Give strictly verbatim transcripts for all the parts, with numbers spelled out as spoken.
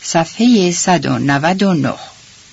صفحه صد و نود و نه.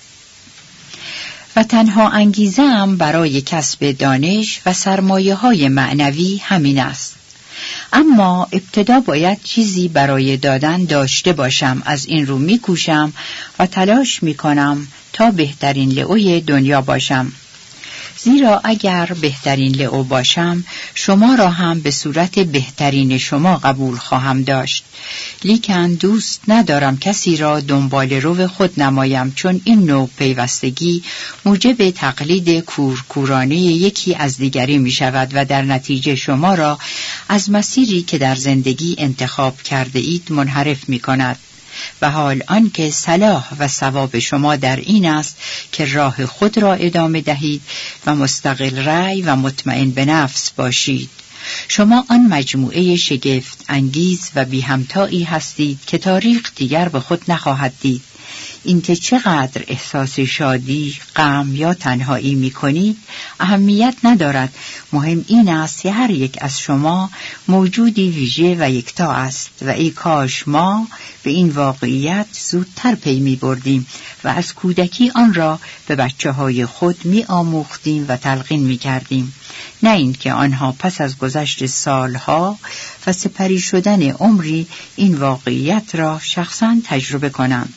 و تنها انگیزه‌ام برای کسب دانش و سرمایه‌های معنوی همین است. اما ابتدا باید چیزی برای دادن داشته باشم. از این رو می‌کوشم و تلاش می‌کنم تا بهترین لئوی دنیا باشم. زیرا اگر بهترین لئو باشم، شما را هم به صورت بهترین شما قبول خواهم داشت. لیکن دوست ندارم کسی را دنبال رو خود نمایم، چون این نوع پیوستگی موجب تقلید کورکورانه یکی از دیگری می شود و در نتیجه شما را از مسیری که در زندگی انتخاب کرده اید منحرف می کند. و حال آنکه صلاح و ثواب شما در این است که راه خود را ادامه دهید و مستقل رأی و مطمئن به نفس باشید. شما آن مجموعه شگفت انگیز و بی همتایی هستید که تاریخ دیگر به خود نخواهد دید. اینکه چقدر احساس شادی، غم یا تنهایی می کنید اهمیت ندارد. مهم این است که هر یک از شما موجودی ویژه و یکتا است و ای کاش ما به این واقعیت زودتر پی می بردیم و از کودکی آن را به بچه های خود می آموختیم و تلقین می کردیم. نه اینکه آنها پس از گذشت سالها و سپری شدن عمری این واقعیت را شخصاً تجربه کنند.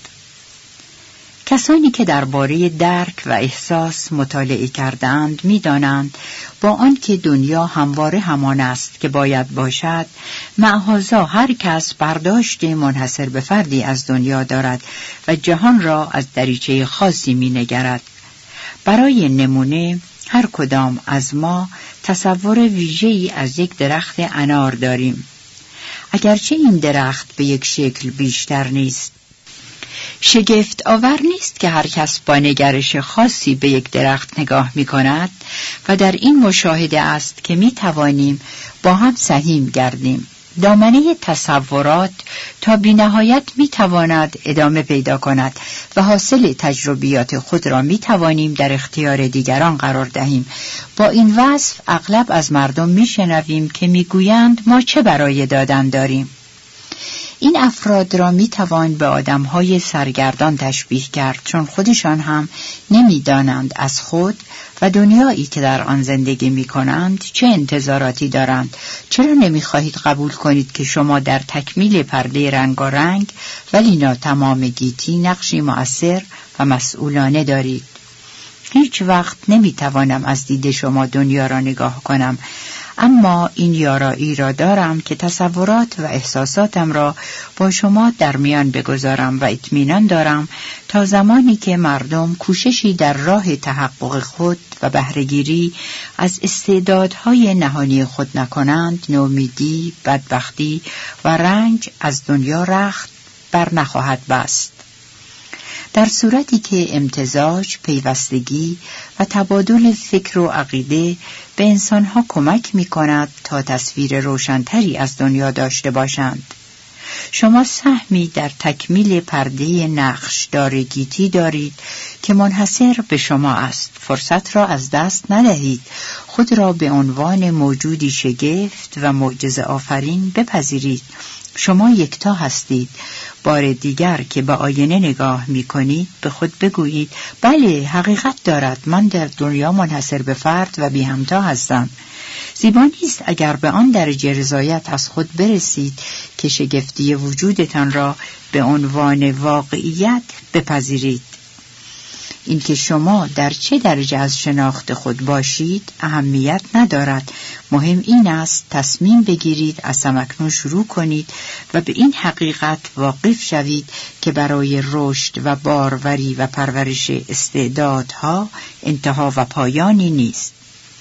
کسانی که درباره درک و احساس مطالعه کردند می‌دانند با آنکه دنیا همواره همان است که باید باشد، معاذا هر کس برداشت منحصر به فردی از دنیا دارد و جهان را از دریچه خاصی می‌نگرد. برای نمونه هر کدام از ما تصور ویژه‌ای از یک درخت انار داریم. اگرچه این درخت به یک شکل بیشتر نیست، شگفت آور نیست که هر کس با نگرش خاصی به یک درخت نگاه می کند و در این مشاهده است که می توانیم با هم سهیم گردیم. دامنه تصورات تا بی نهایت می تواند ادامه پیدا کند و حاصل تجربیات خود را می توانیم در اختیار دیگران قرار دهیم. با این وصف اغلب از مردم می شنویم که می گویند ما چه برای دادن داریم. این افراد را می توان به آدم‌های سرگردان تشبیه کرد، چون خودشان هم نمی دانند از خود و دنیایی که در آن زندگی می کنند چه انتظاراتی دارند. چرا نمی خواهید قبول کنید که شما در تکمیل پرده رنگارنگ ولی ناتمام گیتی نقشی مؤثر و مسئولانه دارید؟ هیچ وقت نمی توانم از دید شما دنیا را نگاه کنم، اما این یارایی را دارم که تصورات و احساساتم را با شما در میان بگذارم و اطمینان دارم تا زمانی که مردم کوششی در راه تحقق خود و بهره‌گیری از استعدادهای نهانی خود نکنند، نومیدی، بدبختی و رنج از دنیا رخت بر نخواهد بست. در صورتی که امتزاج، پیوستگی و تبادل فکر و عقیده به انسانها کمک می کند تا تصویر روشن‌تری از دنیا داشته باشند. شما سهمی در تکمیل پرده نقش دارگیتی دارید که منحصر به شما است. فرصت را از دست ندهید. خود را به عنوان موجودی شگفت و معجزه آفرین بپذیرید. شما یکتا هستید. بار دیگر که به آینه نگاه می کنید به خود بگویید بله، حقیقت دارد، من در دنیا منحصر به فرد و بی همتا هستم. زیبا نیست اگر به آن درجه رضایت از خود برسید که شگفتی وجودتان را به عنوان واقعیت بپذیرید. اینکه شما در چه درجه از شناخت خود باشید اهمیت ندارد. مهم این است تصمیم بگیرید از هم‌اکنون شروع کنید و به این حقیقت واقف شوید که برای رشد و باروری و پرورش استعدادها انتها و پایانی نیست.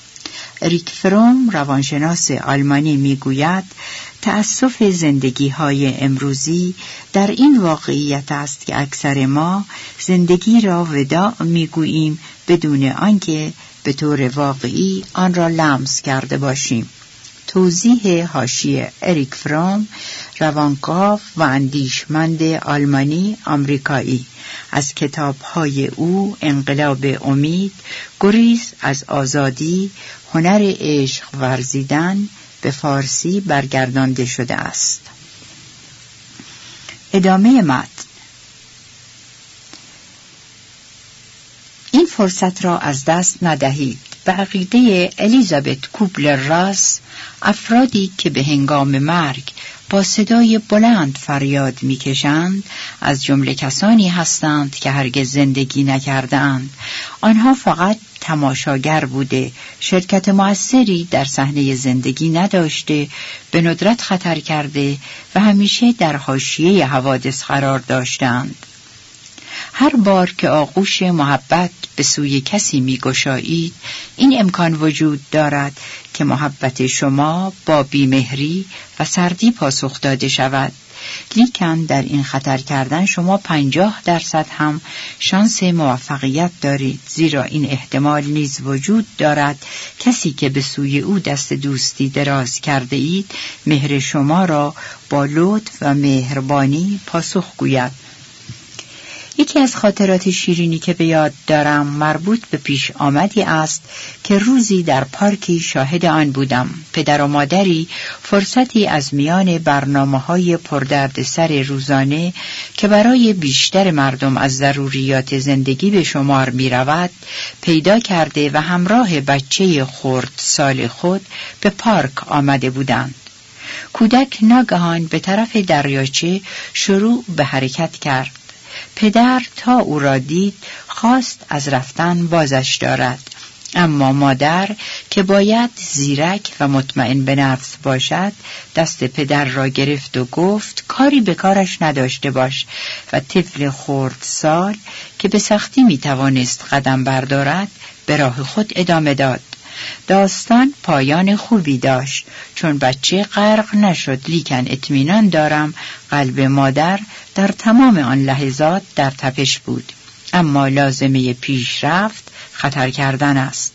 اریک فروم، روانشناس آلمانی، میگوید تأسف زندگی‌های امروزی در این واقعیت است که اکثر ما زندگی را وداع میگوییم بدون آنکه به طور واقعی آن را لمس کرده باشیم. توضیح حاشیه: اریک فروم، روانکاو و اندیشمند آلمانی آمریکایی، از کتاب‌های او انقلاب امید، گریز از آزادی، هنر عشق ورزیدن به فارسی برگردانده شده است. ادامه متن. این فرصت را از دست ندهید. به عقیده الیزابت کوبلر-راس، افرادی که به هنگام مرگ با صدای بلند فریاد می‌کشند از جمله کسانی هستند که هرگز زندگی نکردند. آنها فقط تماشاگر بوده، شرکت مؤثری در صحنه زندگی نداشته، به ندرت خطر کرده و همیشه در حاشیه حوادث قرار داشتند. هر بار که آغوش محبت به سوی کسی می‌گشایید، این امکان وجود دارد که محبت شما با بی‌مهری و سردی پاسخ داده شود. لیکن در این خطر کردن شما پنجاه درصد هم شانس موفقیت دارید، زیرا این احتمال نیز وجود دارد کسی که به سوی او دست دوستی دراز کرده اید مهر شما را با لطف و مهربانی پاسخ گوید. یکی از خاطرات شیرینی که به یاد دارم مربوط به پیش آمدی است که روزی در پارکی شاهد آن بودم. پدر و مادری فرصتی از میان برنامه‌های پردردسر روزانه که برای بیشتر مردم از ضروریات زندگی به شمار می رود پیدا کرده و همراه بچه خردسال خود به پارک آمده بودند. کودک ناگهان به طرف دریاچه شروع به حرکت کرد. پدر تا او را دید خواست از رفتن بازش دارد، اما مادر که باید زیرک و مطمئن به نفس باشد دست پدر را گرفت و گفت کاری به کارش نداشته باش و طفل خردسال که به سختی می توانست قدم بردارد به راه خود ادامه داد. داستان پایان خوبی داشت چون بچه غرق نشد، لیکن اطمینان دارم قلب مادر در تمام آن لحظات در تپش بود. اما لازمه پیشرفت خطر کردن است.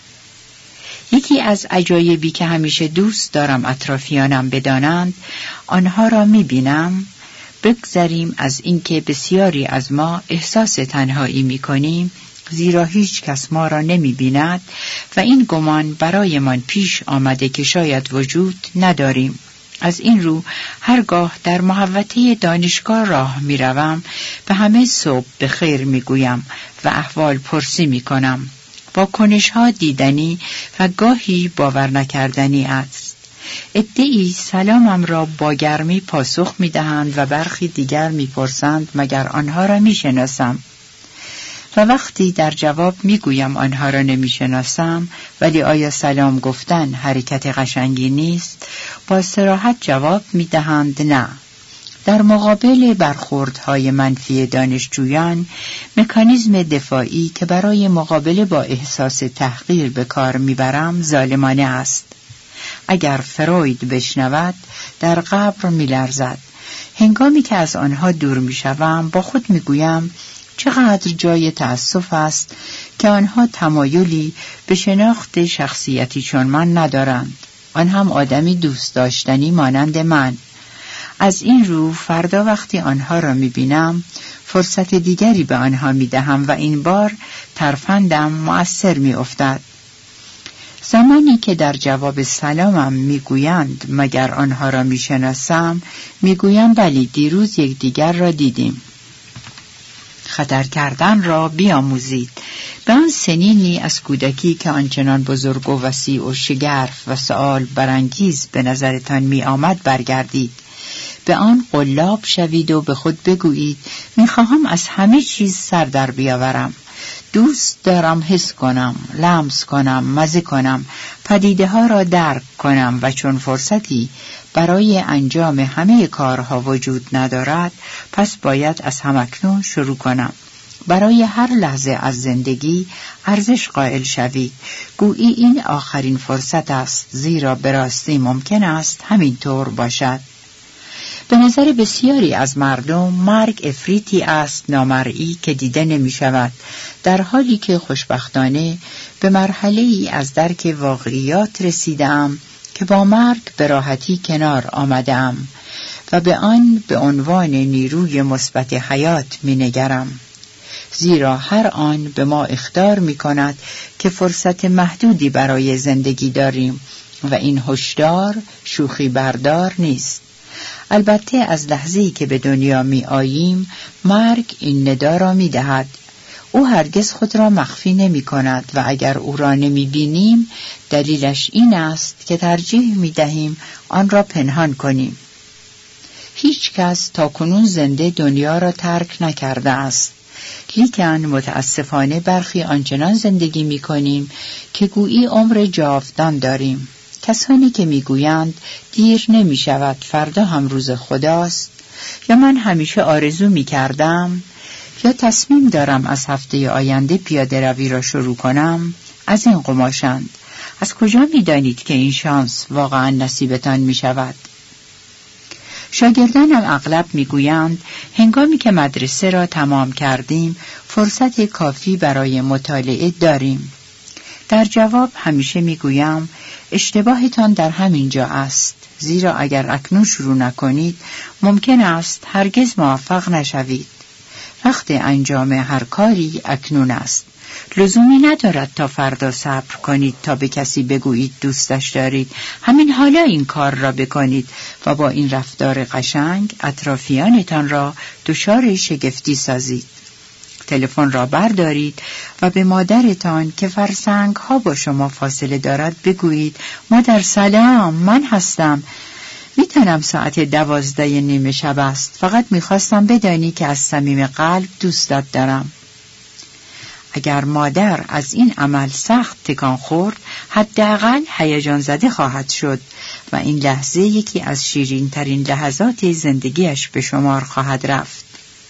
یکی از عجایبی که همیشه دوست دارم اطرافیانم بدانند آنها را می‌بینم. بگذریم از اینکه بسیاری از ما احساس تنهایی می‌کنیم، زیرا هیچ کس ما را نمی بیند و این گمان برای من پیش آمده که شاید وجود نداریم. از این رو هرگاه در محوطه دانشگاه راه می روم به همه صبح به خیر می گویم و احوال پرسی می کنم. با کنش‌ها دیدنی و گاهی باور نکردنی است. عده‌ای سلامم را با گرمی پاسخ می دهند و برخی دیگر می پرسند مگر آنها را می شناسم. و وقتی در جواب میگویم آنها را نمیشناسم ولی آیا سلام گفتن حرکت قشنگی نیست، با صراحت جواب میدهند نه. در مقابل برخوردهای منفی دانشجویان مکانیزم دفاعی که برای مقابله با احساس تحقیر به کار میبرم ظالمانه است. اگر فروید بشنود در قبر میلرزد. هنگامی که از آنها دور میشوم با خود میگویم چقدر جای تأسف است که آنها تمایلی به شناخت شخصیتی چون من ندارند، آن هم آدمی دوست داشتنی مانند من. از این رو فردا وقتی آنها را می‌بینم فرصت دیگری به آنها می‌دهم و این بار ترفندم مؤثر می‌افتد. زمانی که در جواب سلامم می‌گویند مگر آنها را می‌شناسم، می‌گویم بلی، دیروز یکدیگر را دیدیم. خطر کردن را بیاموزید. به آن سنینی از کودکی که آنچنان بزرگ و وسیع و شگرف و سؤال برانگیز به نظرتان می آمد برگردید. به آن قلاب شوید و به خود بگویید میخواهم از همه چیز سر در بیاورم. دوست دارم حس کنم، لمس کنم، مزه کنم، پدیده ها را درک کنم و چون فرصتی برای انجام همه کارها وجود ندارد پس باید از همکنون شروع کنم. برای هر لحظه از زندگی ارزش قائل شوید. گویی این آخرین فرصت است، زیرا به راستی ممکن است همینطور باشد. به نظر بسیاری از مردم مرگ افریتی است نامرئی که دیده نمی شود، در حالی که خوشبختانه به مرحله ای از درک واقعیات رسیدم که با مرگ به راحتی کنار آمدم و به آن به عنوان نیروی مثبت حیات می نگرم. زیرا هر آن به ما اخطار می کند که فرصت محدودی برای زندگی داریم و این هشدار شوخی بردار نیست. البته از لحظه‌ای که به دنیا می آییم مرگ این ندا را می دهد. او هرگز خود را مخفی نمی کند و اگر او را نمی بینیم دلیلش این است که ترجیح می دهیم آن را پنهان کنیم. هیچ کس تا کنون زنده دنیا را ترک نکرده است، لیکن متاسفانه برخی آنچنان زندگی می کنیم که گویی عمر جاودان داریم. کسانی که می گویند دیر نمی شود، فردا هم روز خداست، یا من همیشه آرزو می کردم، یا تصمیم دارم از هفته آینده پیاده روی را شروع کنم، از این قماشند. از کجا می دانید که این شانس واقعا نصیبتان می شود؟ شاگردانم اغلب می گویند هنگامی که مدرسه را تمام کردیم فرصت کافی برای مطالعه داریم. در جواب همیشه می گویم اشتباهتان در همین جا است، زیرا اگر اکنون شروع نکنید ممکن است هرگز موفق نشوید. وقت انجام هر کاری اکنون است. لزومی ندارد تا فردا صبر کنید تا به کسی بگویید دوستش دارید. همین حالا این کار را بکنید و با این رفتار قشنگ اطرافیانتان را دچار شگفتی سازید. تلفن را بردارید و به مادرتان که فرسنگ ها با شما فاصله دارد بگویید مادر سلام، من هستم. میتونم ساعت دوازده نیمه شب است، فقط میخواستم بدانی که از صمیم قلب دوستت دارم. اگر مادر از این عمل سخت تکان خورد، حداقل هیجان زده خواهد شد و این لحظه یکی از شیرین ترین لحظات زندگیش به شمار خواهد رفت.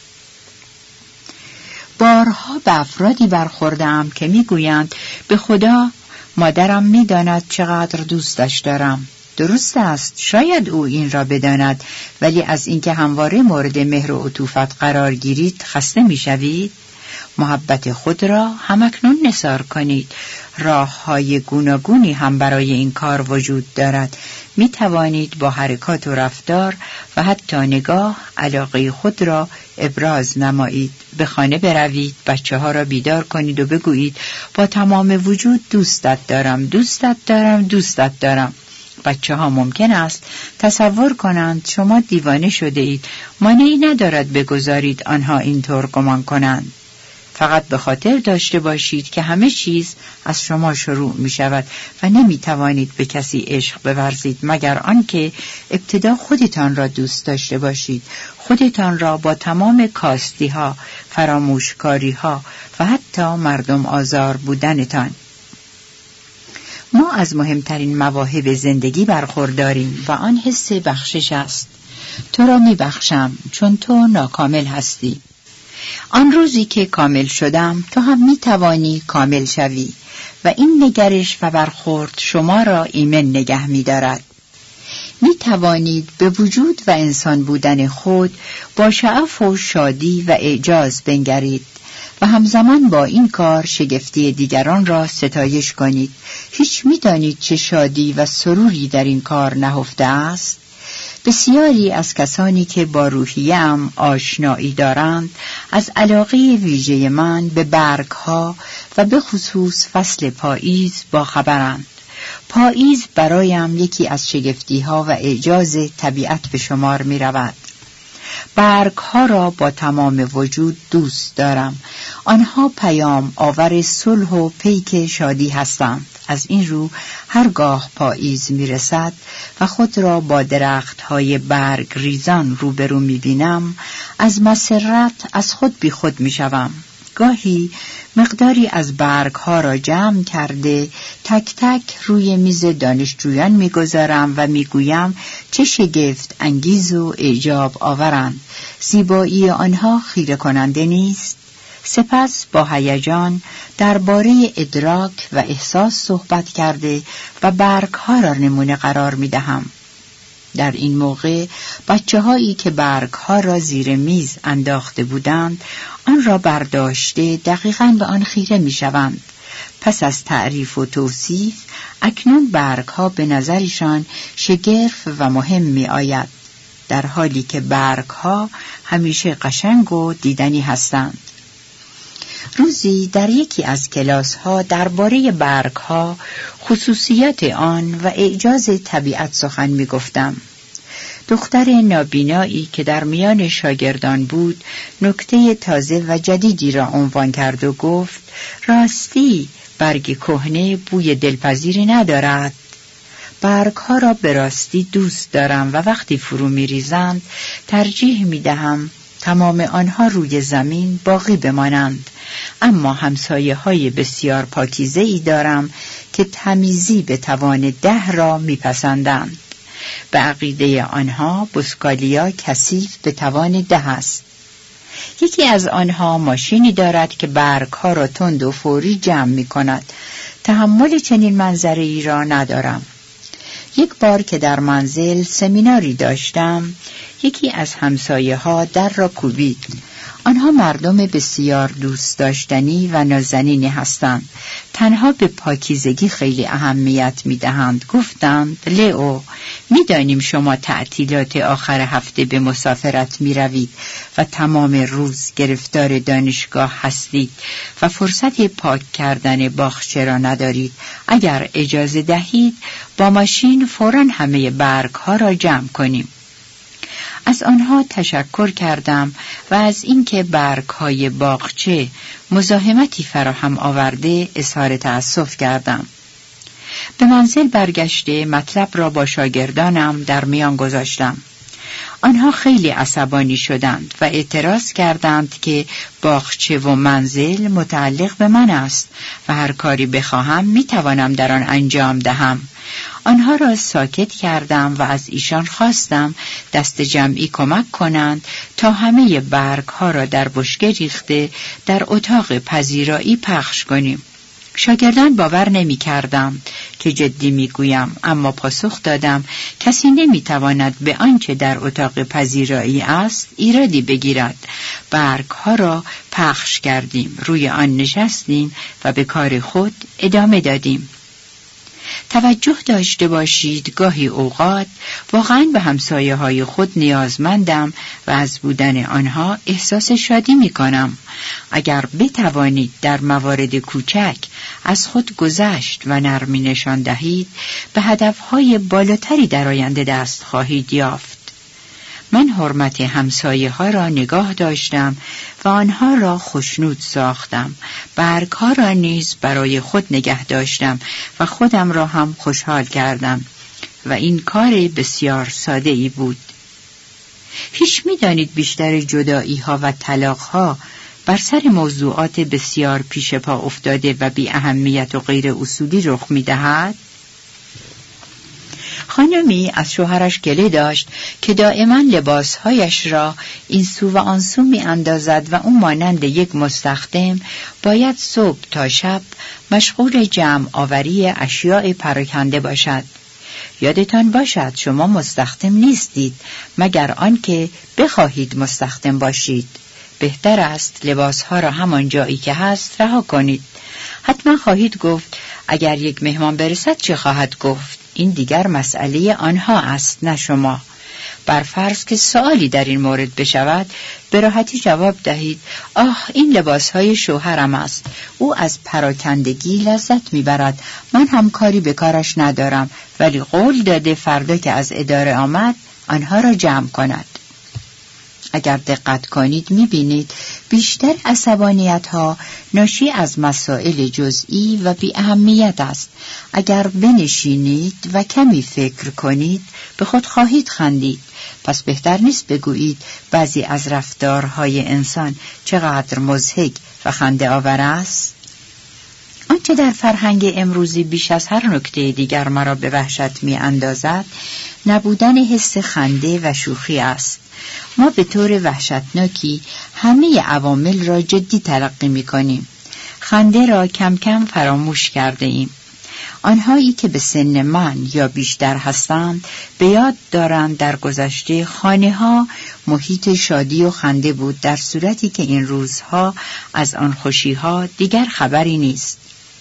بارها به افرادی برخوردم که میگویند به خدا مادرم میداند چقدر دوستش دارم. درست است، شاید او این را بداند، ولی از اینکه همواره مورد مهر و عطوفت قرار گیرید خسته میشوید. محبت خود را همکنون نثار کنید. راه‌های گوناگونی هم برای این کار وجود دارد. می توانید با حرکات و رفتار و حتی نگاه علاقه خود را ابراز نمایید. به خانه بروید، بچه ها را بیدار کنید و بگویید با تمام وجود دوستت دارم، دوستت دارم، دوستت دارم. بچه ها ممکن است تصور کنند شما دیوانه شده اید. مانعی ندارد بگذارید آنها اینطور گمان کنند. فقط به خاطر داشته باشید که همه چیز از شما شروع می شود و نمی توانید به کسی عشق بورزید مگر آنکه ابتدا خودتان را دوست داشته باشید، خودتان را با تمام کاستی ها، فراموشکاری ها و حتی مردم آزار بودنتان. ما از مهمترین مواهب زندگی برخورداریم و آن حس بخشش است. تو را می بخشم چون تو ناکامل هستی. آن روزی که کامل شدم تو هم می توانی کامل شوی و این نگرش و برخورد شما را ایمن نگه می دارد. می توانید به وجود و انسان بودن خود با شعف و شادی و اعجاز بنگرید و همزمان با این کار شگفتی دیگران را ستایش کنید. هیچ می دانید چه شادی و سروری در این کار نهفته است؟ بسیاری از کسانی که با روحیه‌ام آشنایی دارند از علاقه ویژه من به برگ‌ها و به خصوص فصل پاییز با خبرند. پاییز برایم یکی از شگفتی‌ها و اعجاز طبیعت به شمار می رود. برگ‌ها را با تمام وجود دوست دارم. آنها پیام آور صلح و پیک شادی هستند. از این رو هرگاه پاییز میرسد و خود را با درخت‌های برگ ریزان روبرو می‌بینم، از مسرت از خود بی خود می‌شوم. گاهی مقداری از برگ‌ها را جمع کرده تک تک روی میز دانشجویان می‌گذارم و می‌گویم چه شگفت انگیز و اعجاب آورند. زیبایی آنها خیره کننده نیست؟ سپس با هیجان درباره ادراک و احساس صحبت کرده و برگ‌ها را نمونه قرار می‌دهم. در این موقع بچه هایی که برگ‌ها را زیر میز انداخته بودند آن را برداشته دقیقاً به آن خیره می‌شوند. پس از تعریف و توصیف اکنون برگ‌ها به نظرشان شگرف و مهم می‌آید، در حالی که برگ‌ها همیشه قشنگ و دیدنی هستند. روزی در یکی از کلاس‌ها درباره برگ‌ها، خصوصیات آن و اعجاز طبیعت سخن می‌گفتم. دختر نابینایی که در میان شاگردان بود نکته تازه و جدیدی را عنوان کرد و گفت: راستی برگ کهنه بوی دلپذیری ندارد. برگ‌ها را به راستی دوست دارم و وقتی فرو می‌ریزند ترجیح می‌دهم تمام آنها روی زمین باقی بمانند، اما همسایه‌های بسیار پاکیزه‌ای دارم که تمیزی به توان ده را می‌پسندند. به عقیده آنها بسکالیا کثیف به توان ده است. یکی از آنها ماشینی دارد که برگ‌ها را تند و فوری جمع می‌کند. تحمل چنین منظره‌ای را ندارم. یک بار که در منزل سمیناری داشتم، یکی از همسایه‌ها در را کوبید. آنها مردم بسیار دوست داشتنی و نازنینی هستند. تنها به پاکیزگی خیلی اهمیت می‌دهند. گفتند: لئو، می‌دانیم شما تعطیلات آخر هفته به مسافرت می‌روید و تمام روز گرفتار دانشگاه هستید و فرصت پاک کردن باغچه را ندارید. اگر اجازه دهید با ماشین فوراً همه برگ‌ها را جمع کنیم. از آنها تشکر کردم و از اینکه برگ‌های باغچه مزاحمتی فراهم آورده اظهار تأسف کردم. به منزل برگشته مطلب را با شاگردانم در میان گذاشتم. آنها خیلی عصبانی شدند و اعتراض کردند که باغچه و منزل متعلق به من است و هر کاری بخواهم میتوانم در آن انجام دهم. آنها را ساکت کردم و از ایشان خواستم دست جمعی کمک کنند تا همه برگ‌ها را در بشکه ریخته در اتاق پذیرایی پخش کنیم. شاگردان باور نمی کردم که جدی می گویم، اما پاسخ دادم کسی نمی تواند به آنچه در اتاق پذیرایی است ایرادی بگیرد. برگ‌ها را پخش کردیم، روی آن نشستیم و به کار خود ادامه دادیم. توجه داشته باشید گاهی اوقات واقعاً به همسایه های خود نیازمندم و از بودن آنها احساس شادی می کنم. اگر بتوانید در موارد کوچک از خود گذشت و نرمی نشان دهید، به هدفهای بالاتری در آینده دست خواهید یافت. من حرمت همسایه ها را نگاه داشتم و آنها را خوشنود ساختم. برگ ها را نیز برای خود نگه داشتم و خودم را هم خوشحال کردم و این کار بسیار ساده ای بود. هیچ می دانید بیشتر جدایی ها و طلاق ها بر سر موضوعات بسیار پیش پا افتاده و بی اهمیت و غیر اصولی رخ می دهد؟ خانمی از شوهرش گله داشت که دائما لباسهایش را این سو و آن سو می اندازد و او مانند یک مستخدم باید صبح تا شب مشغول جمع آوری اشیاء پراکنده باشد. یادتان باشد شما مستخدم نیستید مگر آنکه بخواهید مستخدم باشید. بهتر است لباسها را همان جایی که هست رها کنید. حتما خواهید گفت اگر یک مهمان برسد چه خواهد گفت؟ این دیگر مسئله آنها است نه شما. بر فرض که سوالی در این مورد بشود به راحتی جواب دهید: آه این لباسهای شوهرم است، او از پراکندگی لذت میبرد، من هم کاری به کارش ندارم، ولی قول داده فردا که از اداره آمد آنها را جمع کند. اگر دقت کنید می‌بینید بیشتر عصبانیت‌ها ناشی از مسائل جزئی و بی اهمیت است. اگر بنشینید و کمی فکر کنید به خود خواهید خندید. پس بهتر نیست بگویید بعضی از رفتارهای انسان چقدر مضحک و خنده آور است؟ آنچه در فرهنگ امروزی بیش از هر نکته دیگر مرا به وحشت می‌اندازد نبودن حس خنده و شوخی است. ما به طور وحشتناکی همه عوامل را جدی تلقی می‌کنیم. خنده را کم کم فراموش کرده ایم. آنهایی که به سن من یا بیشتر هستند به یاد دارند در گذشته خانه‌ها محیط شادی و خنده بود، در صورتی که این روزها از آن خوشی‌ها دیگر خبری نیست.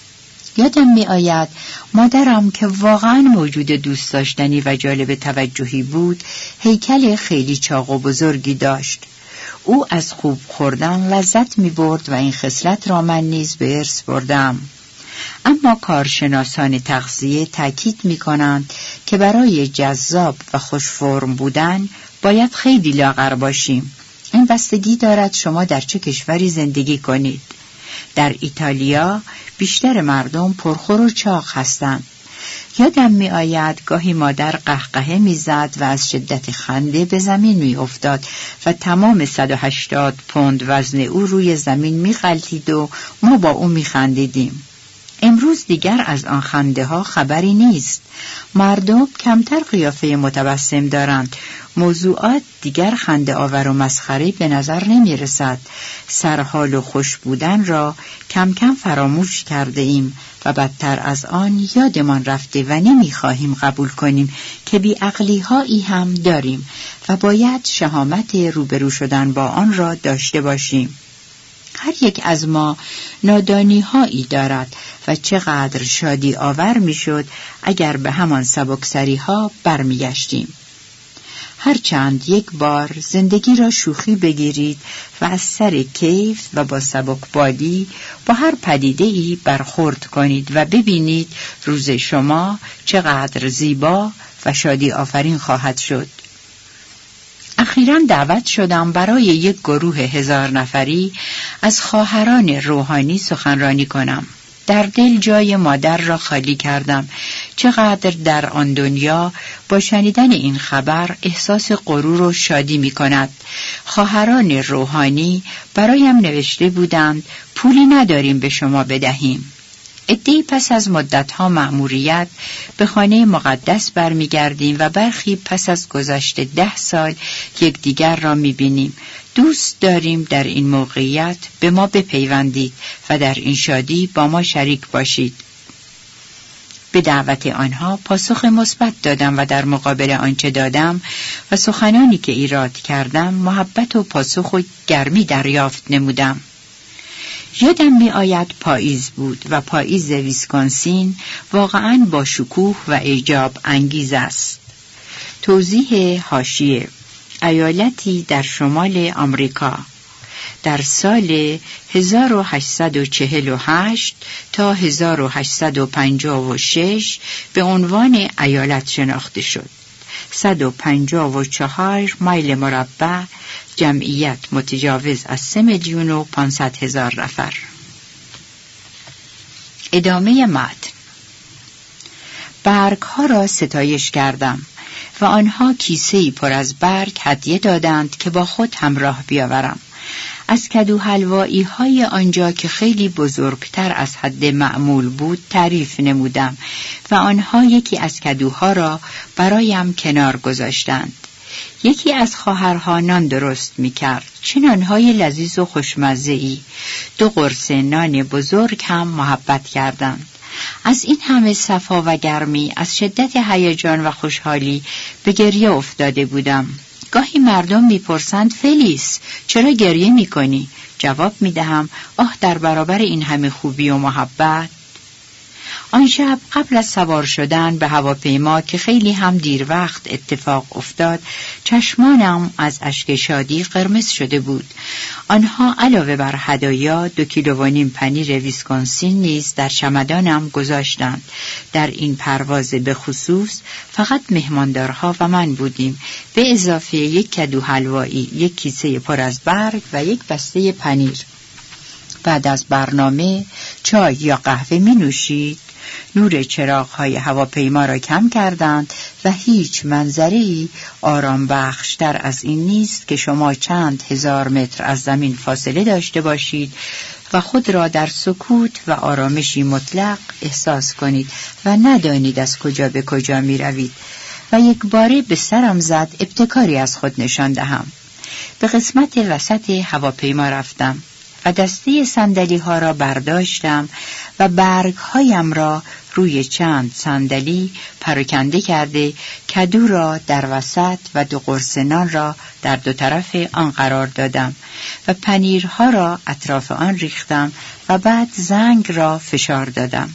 یادم می آید مادرم که واقعا موجود دوست داشتنی و جالب توجهی بود هیکل خیلی چاق و بزرگی داشت. او از خوب خوردن لذت می برد و این خصلت را من نیز به ارث بردم. اما کارشناسان تغذیه تاکید می کنند که برای جذاب و خوش فرم بودن باید خیلی لاغر باشیم. این بستگی دارد شما در چه کشوری زندگی کنید. در ایتالیا بیشتر مردم پرخور و چاق هستند. یادم می آید گاهی مادر قهقهه می زد و از شدت خنده به زمین می افتاد و تمام صد و هشتاد پوند وزن او روی زمین می غلتید و ما با او می خندیدیم. امروز دیگر از آن خنده ها خبری نیست. مردم کمتر قیافه متبسم دارند. موضوعات دیگر خنده آور و مسخره به نظر نمی رسد. سرحال و خوش بودن را کم کم فراموش کرده ایم و بدتر از آن یادمان رفته و نمی خواهیم قبول کنیم که بیعقلی هایی هم داریم و باید شهامت روبرو شدن با آن را داشته باشیم. هر یک از ما نادانی هایی دارد و چقدر شادی آور می شد اگر به همان سبکسری ها برمی گشتیم. هرچند یک بار زندگی را شوخی بگیرید و از سر کیف و با سبکبالی با هر پدیده‌ای برخورد کنید و ببینید روز شما چقدر زیبا و شادی آفرین خواهد شد. اخیراً دعوت شدم برای یک گروه هزار نفری از خواهران روحانی سخنرانی کنم. در دل جای مادر را خالی کردم. چقدر در آن دنیا با شنیدن این خبر احساس غرور و شادی می کند. خواهران روحانی برایم نوشته بودند پولی نداریم به شما بدهیم. عده‌ای پس از مدت‌ها مأموریت به خانه مقدس برمیگردیم و برخی پس از گذشت ده سال یکدیگر را می‌بینیم. دوست داریم در این موقعیت به ما بپیوندید و در این شادی با ما شریک باشید. به دعوت آنها پاسخ مثبت دادم و در مقابل آنچه دادم و سخنانی که ایراد کردم محبت و پاسخ و گرمی دریافت نمودم. یادم می آید پاییز بود و پاییز ویسکانسین واقعاً با شکوه و اعجاب انگیز است. توضیح حاشیه: ایالتی در شمال آمریکا در سال هزار و هشتصد و چهل و هشت تا هزار و هشتصد و پنجاه و شش به عنوان ایالت شناخته شد. صد و پنجاه و چهار مایل مربع، جمعیت متجاوز از سه میلیون و پانصد هزار نفر. ادامه متن. برگ ها را ستایش کردم و آنها کیسه‌ای پر از برگ هدیه دادند که با خود همراه بیاورم. از کدو حلوایی های آنجا که خیلی بزرگتر از حد معمول بود تعریف نمودم و آنها یکی از کدوها را برایم کنار گذاشتند. یکی از خواهرها نان درست می کرد. چه نانهای لذیذ و خوشمزه‌ای. دو قرص نان بزرگ هم محبت کردند. از این همه صفا و گرمی از شدت هیجان و خوشحالی به گریه افتاده بودم. گاهی مردم میپرسند فلیس چرا گریه میکنی؟ جواب میدهم آه در برابر این همه خوبی و محبت. آن شب قبل از سوار شدن به هواپیما که خیلی هم دیر وقت اتفاق افتاد، چشمانم از اشک شادی قرمز شده بود. آنها علاوه بر هدایا دو کیلو و نیم پنیر ویسکانسین نیز در چمدانم گذاشتند. در این پرواز به خصوص فقط مهماندارها و من بودیم، به اضافه یک کدو حلوایی، یک کیسه پر از برگ و یک بسته پنیر. بعد از برنامه چای یا قهوه می نوشید. نور چراغ‌های هواپیما را کم کردند و هیچ منظره‌ای آرام بخشتر از این نیست که شما چند هزار متر از زمین فاصله داشته باشید و خود را در سکوت و آرامشی مطلق احساس کنید و ندانید از کجا به کجا می روید. و یک باره به سرم زد ابتکاری از خود نشان دهم. به قسمت وسط هواپیما رفتم و دسته صندلی ها را برداشتم و برگ هایم را روی چند صندلی پراکنده کرده کدو را در وسط و دو قرص نان را در دو طرف آن قرار دادم و پنیرها را اطراف آن ریختم و بعد زنگ را فشار دادم.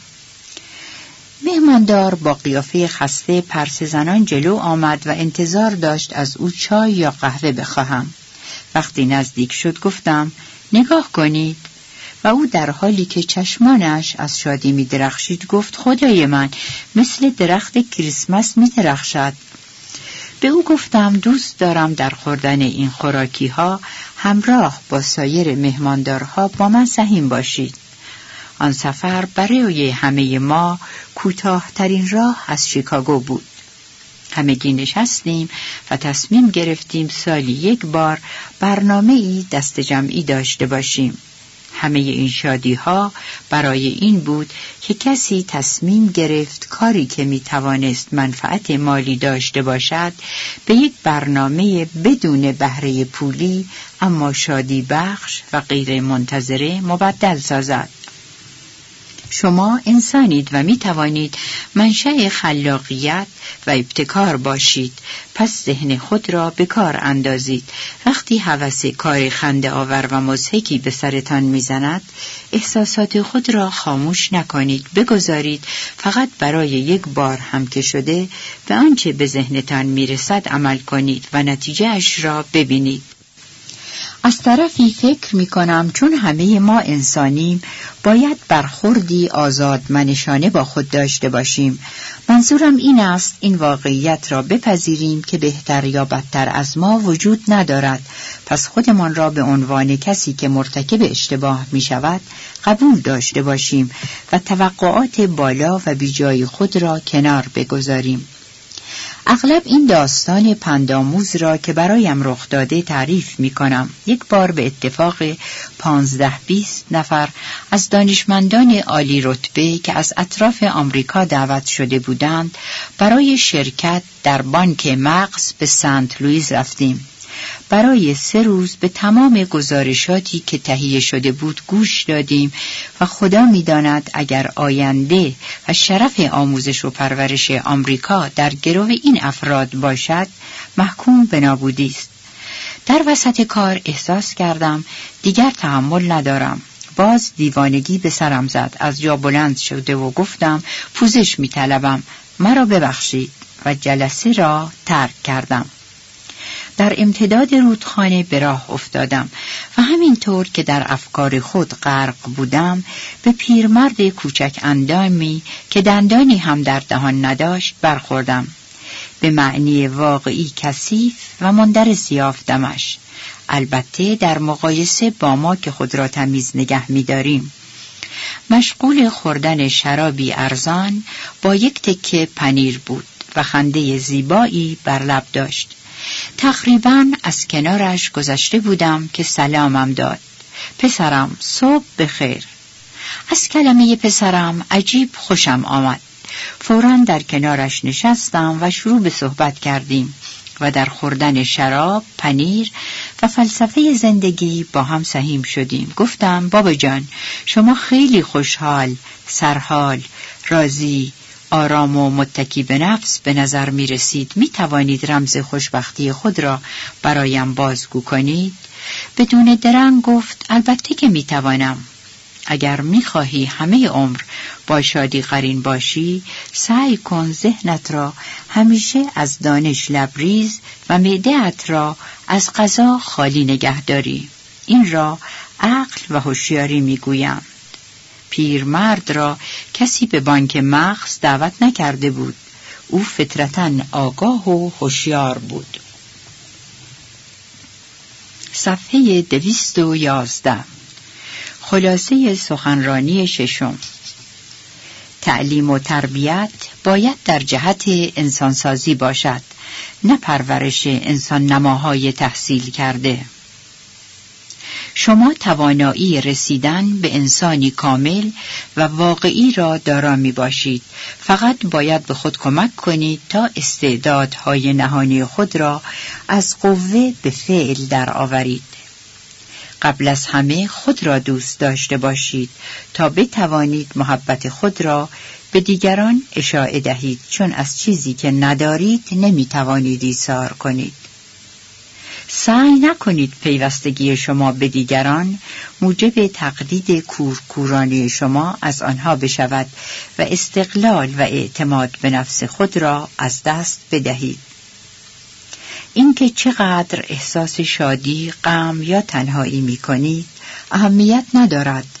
مهماندار با قیافه خسته پرسه زنان جلو آمد و انتظار داشت از او چای یا قهوه بخواهم. وقتی نزدیک شد گفتم نگاه کنید و او در حالی که چشمانش از شادی می درخشید گفت خدای من مثل درخت کریسمس می درخشد. به او گفتم دوست دارم در خوردن این خوراکی ها همراه با سایر مهماندارها با من سهیم باشید. آن سفر برای همه ما کوتاه‌ترین راه از شیکاگو بود. همگی نشستیم و تصمیم گرفتیم سالی یک بار برنامه‌ای دست جمعی داشته باشیم. همه این شادی ها برای این بود که کسی تصمیم گرفت کاری که می توانست منفعت مالی داشته باشد به یک برنامه بدون بهره پولی اما شادی بخش و غیر منتظره مبدل سازد. شما انسانید و می توانید منشأ خلاقیت و ابتکار باشید، پس ذهن خود را به کار اندازید. وقتی هوس کار خنده آور و مضحکی به سرتان میزند، احساسات خود را خاموش نکنید، بگذارید فقط برای یک بار هم که شده به آنچه به ذهنتان میرسد عمل کنید و نتیجه اش را ببینید. از طرفی فکر می کنم چون همه ما انسانیم باید برخوردی آزادمنشانه با خود داشته باشیم. منظورم این است این واقعیت را بپذیریم که بهتر یا بدتر از ما وجود ندارد، پس خودمان را به عنوان کسی که مرتکب اشتباه می شود قبول داشته باشیم و توقعات بالا و بیجای خود را کنار بگذاریم. اغلب این داستان پندآموز را که برایم رخ داده تعریف می کنم. یک بار به اتفاق پانزده بیست نفر از دانشمندان عالی رتبه که از اطراف آمریکا دعوت شده بودند برای شرکت در بانک مغز به سنت لوئیس رفتیم. برای سه روز به تمام گزارشاتی که تهیه شده بود گوش دادیم و خدا می‌داند اگر آینده و شرف آموزش و پرورش آمریکا در گرو این افراد باشد محکوم به نابودی است. در وسط کار احساس کردم دیگر تحمل ندارم. باز دیوانگی به سرم زد. از جا بلند شده و گفتم پوزش می‌طلبم، مرا ببخشید و جلسه را ترک کردم. در امتداد رودخانه به راه افتادم و همینطور که در افکار خود غرق بودم به پیرمرد کوچک اندامی که دندانی هم در دهان نداشت برخوردم. به معنی واقعی کثیف و مندرس یافتمش، البته در مقایسه با ما که خود را تمیز نگه می‌داریم. مشغول خوردن شرابی ارزان با یک تکه پنیر بود و خنده زیبایی بر لب داشت. تقریباً از کنارش گذشته بودم که سلامم داد. پسرم صبح بخیر. از کلمه پسرم عجیب خوشم آمد. فوراً در کنارش نشستم و شروع به صحبت کردیم و در خوردن شراب، پنیر و فلسفه زندگی با هم سهیم شدیم. گفتم بابا جان شما خیلی خوشحال، سرحال، راضی، آرام و متکی به نفس به نظر می رسید. می توانید رمز خوشبختی خود را برایم بازگو کنید؟ بدون درنگ گفت البته که می توانم. اگر می خواهی همه عمر با شادی قرین باشی، سعی کن ذهنت را همیشه از دانش لبریز و معده‌ات را از غذا خالی نگه داری. این را عقل و هوشیاری می گویم. پیرمرد را کسی به بانک مغز دعوت نکرده بود. او فطرتاً آگاه و هوشیار بود. صفحه دویست و یازده. خلاصه سخنرانی ششم. تعلیم و تربیت باید در جهت انسانسازی باشد، نه پرورش انسان نماهای تحصیل کرده. شما توانایی رسیدن به انسانی کامل و واقعی را دارا می باشید. فقط باید به خود کمک کنید تا استعدادهای نهانی خود را از قوه به فعل در آورید. قبل از همه خود را دوست داشته باشید تا بتوانید محبت خود را به دیگران اشاعه دهید، چون از چیزی که ندارید نمی توانید ایثار کنید. سعی نکنید پیوستگی شما به دیگران موجب تقلید کورکورانه شما از آنها بشود و استقلال و اعتماد به نفس خود را از دست بدهید. اینکه چقدر احساس شادی، غم یا تنهایی می کنید اهمیت ندارد.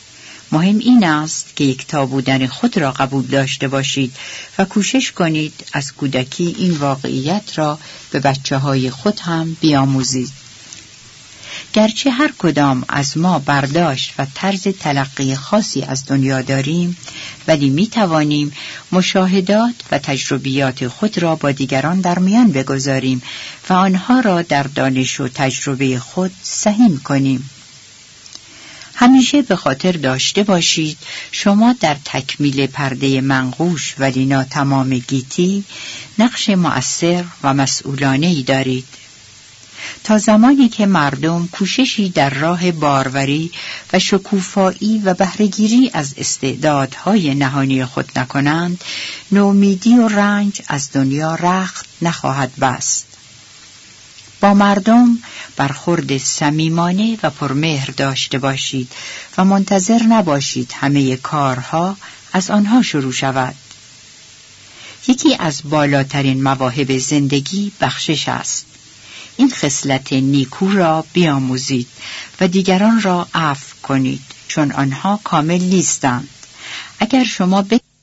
مهم این است که یکتا بودن خود را قبول داشته باشید و کوشش کنید از کودکی این واقعیت را به بچه های خود هم بیاموزید. گرچه هر کدام از ما برداشت و طرز تلقی خاصی از دنیا داریم، ولی می توانیم مشاهدات و تجربیات خود را با دیگران در میان بگذاریم و آنها را در دانش و تجربه خود سهیم کنیم. همیشه به خاطر داشته باشید شما در تکمیل پرده منقوش ولی ناتمام گیتی نقش مؤثر و مسئولانه‌ای دارید. تا زمانی که مردم کوششی در راه باروری و شکوفایی و بهره‌گیری از استعدادهای نهانی خود نکنند، نومیدی و رنج از دنیا رخت نخواهد بست. با مردم برخورد صمیمانه و پرمهر داشته باشید و منتظر نباشید همه کارها از آنها شروع شود. یکی از بالاترین مواهب زندگی بخشش است. این خصلت نیکو را بیاموزید و دیگران را عفو کنید، چون آنها کامل نیستند. اگر شما ب